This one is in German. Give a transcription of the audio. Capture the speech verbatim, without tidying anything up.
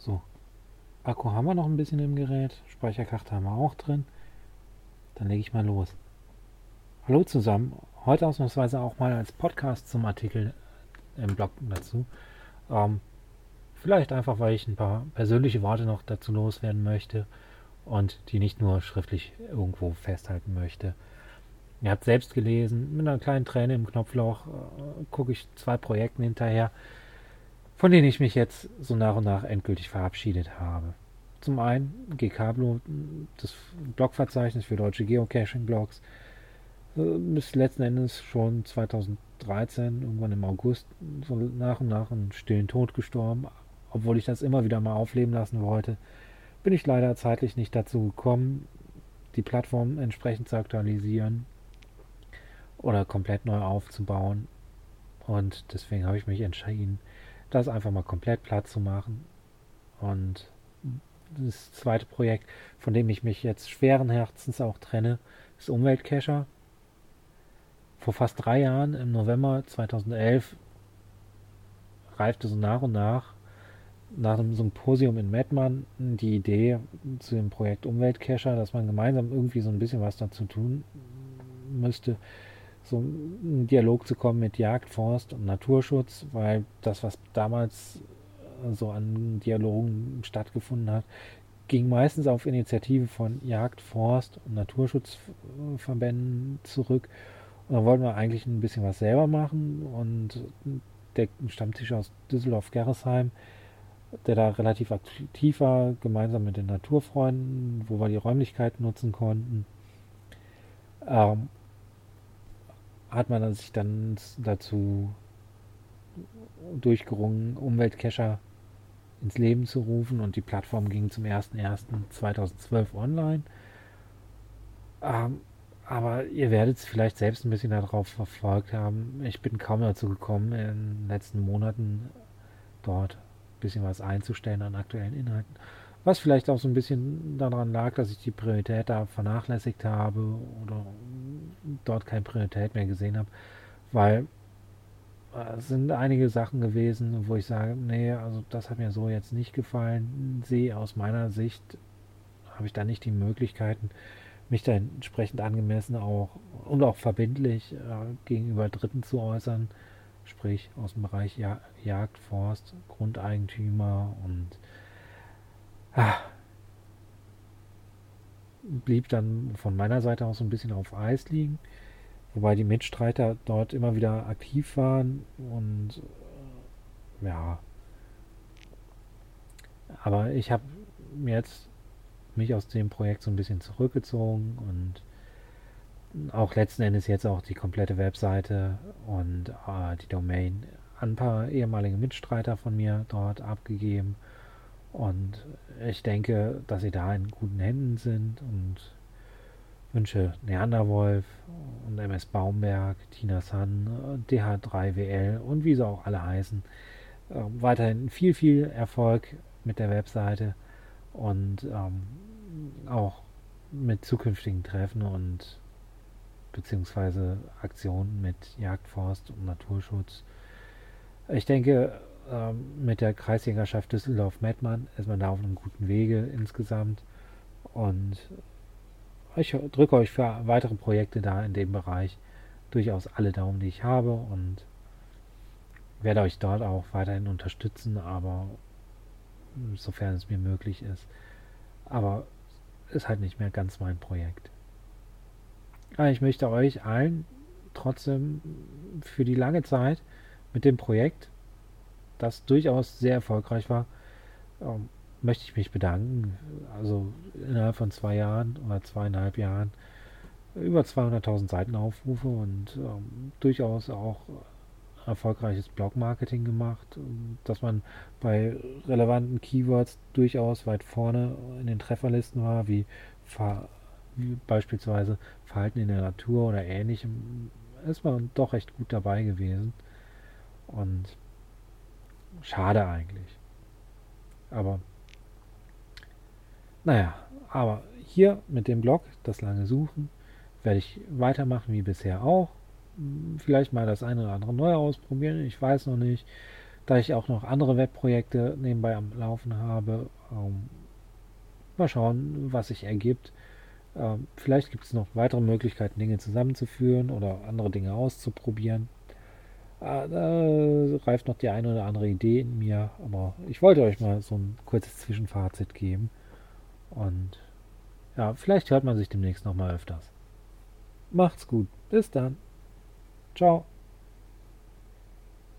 So, Akku haben wir noch ein bisschen im Gerät, Speicherkarte haben wir auch drin. Dann lege ich mal los. Hallo zusammen, heute ausnahmsweise auch mal als Podcast zum Artikel im Blog dazu. Ähm, vielleicht einfach, weil ich ein paar persönliche Worte noch dazu loswerden möchte und die nicht nur schriftlich irgendwo festhalten möchte. Ihr habt selbst gelesen, mit einer kleinen Träne im Knopfloch äh, gucke ich zwei Projekten hinterher, von denen ich mich jetzt so nach und nach endgültig verabschiedet habe. Zum einen G K Blo, das Blogverzeichnis für deutsche Geocaching-Blogs, ist letzten Endes schon zweitausenddreizehn, irgendwann im August, so nach und nach einen stillen Tod gestorben. Obwohl ich das immer wieder mal aufleben lassen wollte, bin ich leider zeitlich nicht dazu gekommen, die Plattform entsprechend zu aktualisieren oder komplett neu aufzubauen. Und deswegen habe ich mich entschieden, das einfach mal komplett platt zu machen. Und das zweite Projekt, von dem ich mich jetzt schweren Herzens auch trenne, ist Umweltcacher. Vor fast drei Jahren, im November zweitausendelf, reifte so nach und nach, nach einem Symposium in Mettmann, die Idee zu dem Projekt Umweltcacher, dass man gemeinsam irgendwie so ein bisschen was dazu tun müsste, so einen Dialog zu kommen mit Jagd, Forst und Naturschutz, weil das, was damals so an Dialogen stattgefunden hat, ging meistens auf Initiative von Jagd, Forst und Naturschutzverbänden zurück. Und dann wollten wir eigentlich ein bisschen was selber machen und der Stammtisch aus Düsseldorf-Gerresheim, der da relativ aktiv war, gemeinsam mit den Naturfreunden, wo wir die Räumlichkeiten nutzen konnten, ähm, hat man sich dann dazu durchgerungen, Umweltcacher ins Leben zu rufen, und die Plattform ging zum ersten ersten zweitausendzwölf online. Ähm, aber ihr werdet es vielleicht selbst ein bisschen darauf verfolgt haben. Ich bin kaum dazu gekommen, in den letzten Monaten dort ein bisschen was einzustellen an aktuellen Inhalten. Was vielleicht auch so ein bisschen daran lag, dass ich die Priorität da vernachlässigt habe oder dort keine Priorität mehr gesehen habe, weil äh, es sind einige Sachen gewesen, wo ich sage, nee, also das hat mir so jetzt nicht gefallen. Sehe aus meiner Sicht habe ich da nicht die Möglichkeiten, mich da entsprechend angemessen auch und auch verbindlich äh, gegenüber Dritten zu äußern, sprich aus dem Bereich ja Jagd, Forst, Grundeigentümer, und ah, blieb dann von meiner Seite aus so ein bisschen auf Eis liegen, wobei die Mitstreiter dort immer wieder aktiv waren und äh, ja, aber ich habe jetzt mich aus dem Projekt so ein bisschen zurückgezogen und auch letzten Endes jetzt auch die komplette Webseite und äh, die Domain an ein paar ehemalige Mitstreiter von mir dort abgegeben. Und ich denke, dass sie da in guten Händen sind, und wünsche Neanderwolf und M S Baumberg, Tina Sun, D H drei W L und wie sie auch alle heißen, äh, weiterhin viel, viel Erfolg mit der Webseite und ähm, auch mit zukünftigen Treffen und beziehungsweise Aktionen mit Jagd, Forst und Naturschutz. Ich denke, ähm, mit der Kreisjägerschaft Düsseldorf-Mettmann ist man da auf einem guten Wege insgesamt, und ich drücke euch für weitere Projekte da in dem Bereich durchaus alle Daumen, die ich habe, und werde euch dort auch weiterhin unterstützen, aber sofern es mir möglich ist. Aber ist halt nicht mehr ganz mein Projekt. Aber ich möchte euch allen trotzdem für die lange Zeit mit dem Projekt, das durchaus sehr erfolgreich war, ähm, möchte ich mich bedanken. Also innerhalb von zwei Jahren oder zweieinhalb Jahren über zweihunderttausend Seitenaufrufe und ähm, durchaus auch erfolgreiches Blog-Marketing gemacht, dass man bei relevanten Keywords durchaus weit vorne in den Trefferlisten war, wie, wie beispielsweise Verhalten in der Natur oder ähnlichem. Ist man doch recht gut dabei gewesen, und schade eigentlich. Aber naja, aber hier mit dem Blog, das lange Suchen, werde ich weitermachen wie bisher auch. Vielleicht mal das eine oder andere neu ausprobieren, ich weiß noch nicht. da ich auch noch andere Webprojekte nebenbei am Laufen habe. Ähm, mal schauen, was sich ergibt. Ähm, vielleicht gibt es noch weitere Möglichkeiten, Dinge zusammenzuführen oder andere Dinge auszuprobieren. Äh, da reift noch die eine oder andere Idee in mir, aber ich wollte euch mal so ein kurzes Zwischenfazit geben. Und ja, vielleicht hört man sich demnächst noch mal öfters. Macht's gut. Bis dann. Ciao.